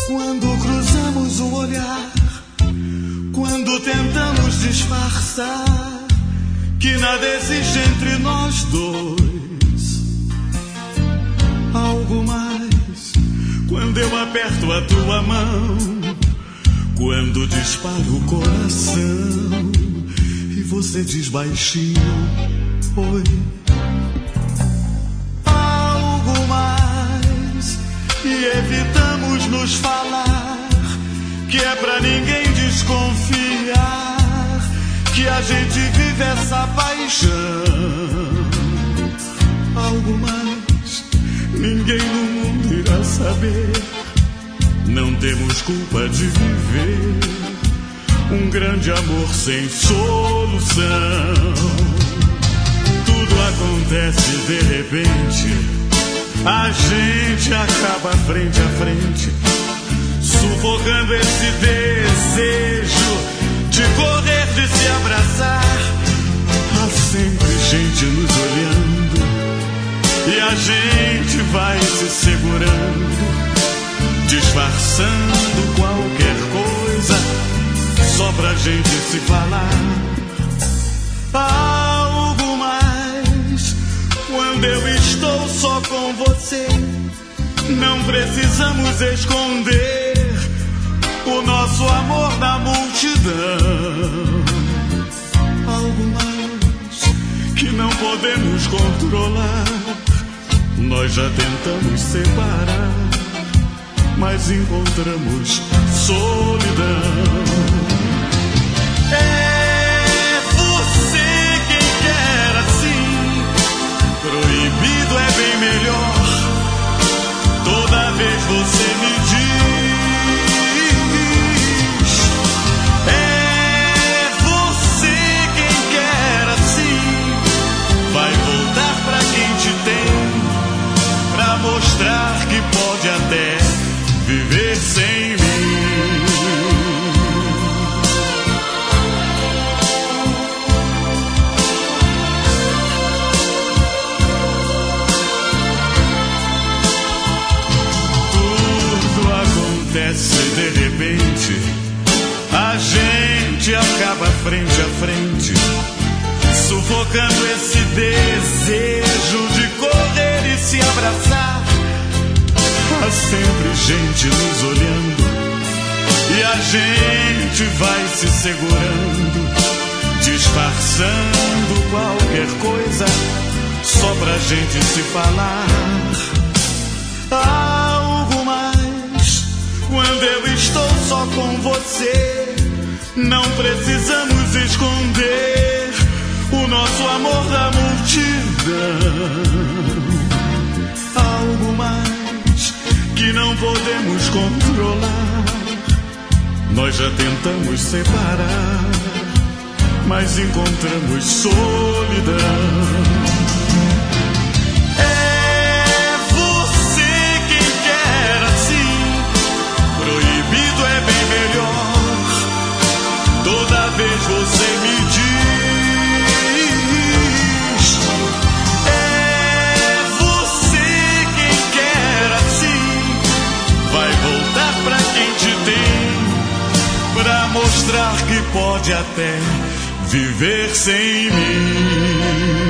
Quando cruzamos o olhar, quando tentamos disfarçar que nada existe entre nós dois, algo mais. Quando eu aperto a tua mão, quando disparo o coração e você diz baixinho, oi. Algo mais. E evitamos nos falar, que é pra ninguém desconfiar que a gente vive essa paixão. Algo mais, ninguém no mundo irá saber. Não temos culpa de viver um grande amor sem solução. Tudo acontece de repente, a gente acaba frente a frente, sufocando esse desejo de correr, de se abraçar. Há sempre gente nos olhando e a gente vai se segurando, disfarçando qualquer coisa só pra gente se falar. Algo mais. Quando eu estou só com você, não precisamos esconder o nosso amor da multidão. Algo mais que não podemos controlar. Nós já tentamos separar, mas encontramos solidão. É você quem quer assim. Proibido é bem melhor. Toda vez você me diz, é você quem quer assim. Vai voltar pra quem te tem, pra mostrar que pode até viver sem mim. De repente, a gente acaba frente a frente, sufocando esse desejo de correr e se abraçar. Há sempre gente nos olhando e a gente vai se segurando, disfarçando qualquer coisa só pra gente se falar. Algo mais. Quando eu estou só com você, não precisamos esconder o nosso amor da multidão. Algo mais que não podemos controlar. Nós já tentamos separar, mas encontramos solidão. Proibido é bem melhor. Toda vez você me diz, é você quem quer assim. Vai voltar pra quem te tem, pra mostrar que pode até viver sem mim.